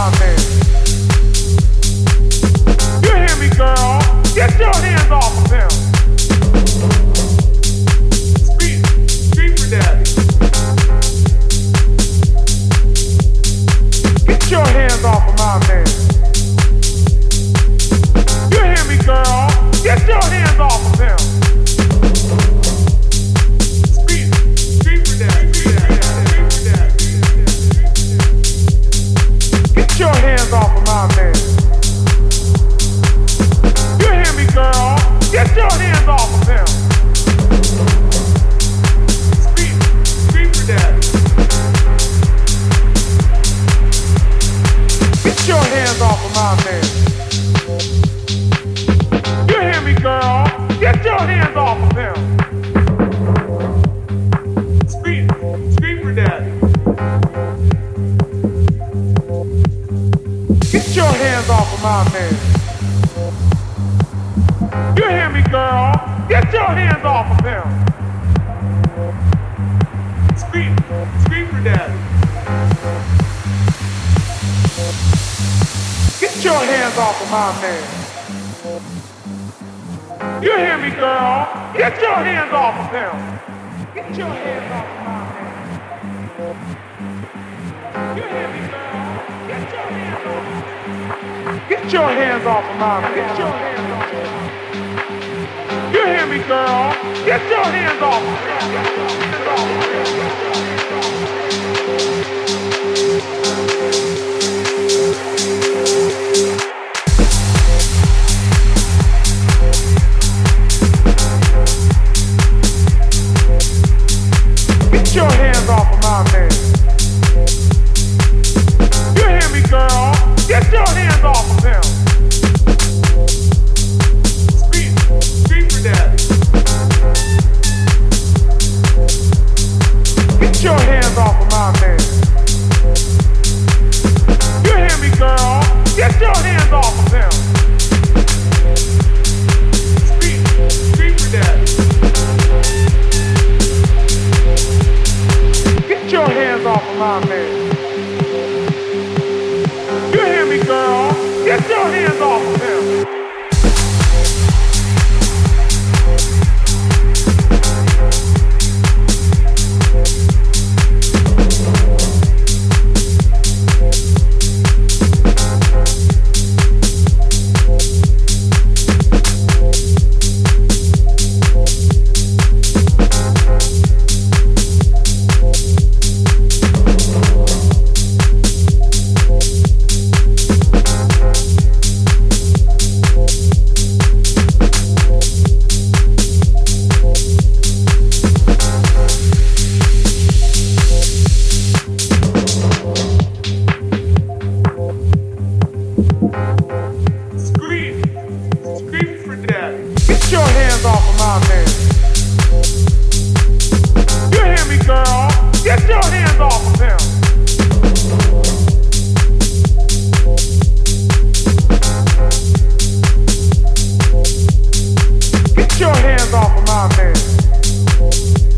my man. You hear me, girl? Get your hands off of him. Scream for daddy. Get your hands off of my man. You hear me, girl? Get your hands off of him. Scream for daddy. Get your hands off of my man. You hear me, girl? Get your hands off of him. Scream for daddy. Get your hands off of my man. You hear me, girl? Get your hands off of him. Scream for daddy. Get your hands off of my man. You hear me, girl? Get your hands off of him. Scream for daddy. Get your hands off of my man. You hear me, girl? Get your hands off of him. Get your hands off of my man. You hear me, girl? Get your hands off of him. Get your hands off of my man. Get your hands off of him. You hear me, girl? Get your hands off of him. Get your hands off of him. Get your hands off of my man. You hear me, girl? Get your hands off of him. Scream for daddy. Get your hands off of my man. You hear me, girl? Get your hands off of him. Scream for daddy. Get your hands off of my man.